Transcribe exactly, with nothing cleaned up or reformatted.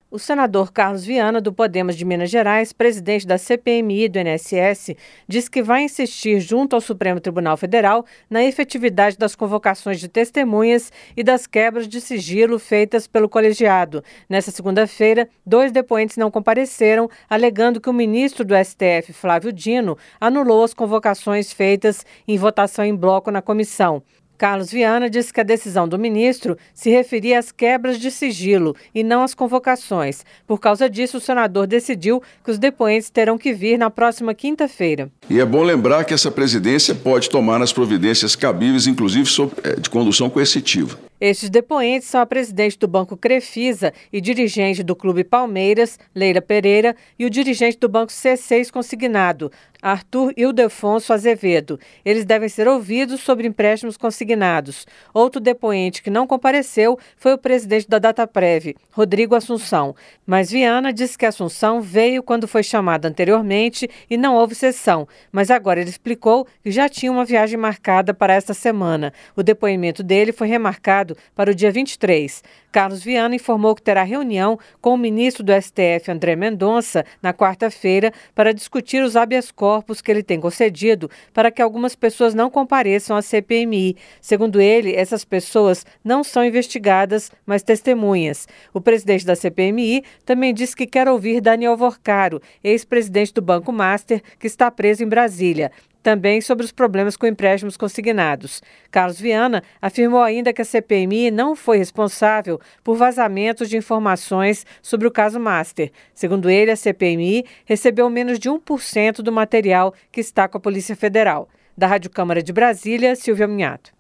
O senador Carlos Viana, do Podemos de Minas Gerais, presidente da C P M I do I N S S, disse que vai insistir junto ao Supremo Tribunal Federal na efetividade das convocações de testemunhas e das quebras de sigilo feitas pelo colegiado. Nessa segunda-feira, dois depoentes não compareceram, alegando que o ministro do S T F, Flávio Dino, anulou as convocações feitas em votação em bloco na comissão. Carlos Viana disse que a decisão do ministro se referia às quebras de sigilo e não às convocações. Por causa disso, o senador decidiu que os depoentes terão que vir na próxima quinta-feira. E é bom lembrar que essa presidência pode tomar as providências cabíveis, inclusive de condução coercitiva. Estes depoentes são a presidente do Banco Crefisa e dirigente do Clube Palmeiras, Leila Pereira, e o dirigente do Banco C seis Consignado, Arthur Ildefonso Azevedo. Eles devem ser ouvidos sobre empréstimos consignados. Outro depoente que não compareceu foi o presidente da Dataprev, Rodrigo Assunção. Mas Viana disse que Assunção veio quando foi chamado anteriormente e não houve sessão. Mas agora ele explicou que já tinha uma viagem marcada para esta semana. O depoimento dele foi remarcado para o dia vinte e três. Carlos Viana informou que terá reunião com o ministro do S T F, André Mendonça, na quarta-feira, para discutir os habeas corpus que ele tem concedido para que algumas pessoas não compareçam à C P M I. Segundo ele, essas pessoas não são investigadas, mas testemunhas. O presidente da C P M I também disse que quer ouvir Daniel Vorcaro, ex-presidente do Banco Master, que está preso em Brasília. Também sobre os problemas com empréstimos consignados. Carlos Viana afirmou ainda que a C P M I não foi responsável por vazamentos de informações sobre o caso Master. Segundo ele, a C P M I recebeu menos de um por cento do material que está com a Polícia Federal. Da Rádio Câmara de Brasília, Silvia Minhato.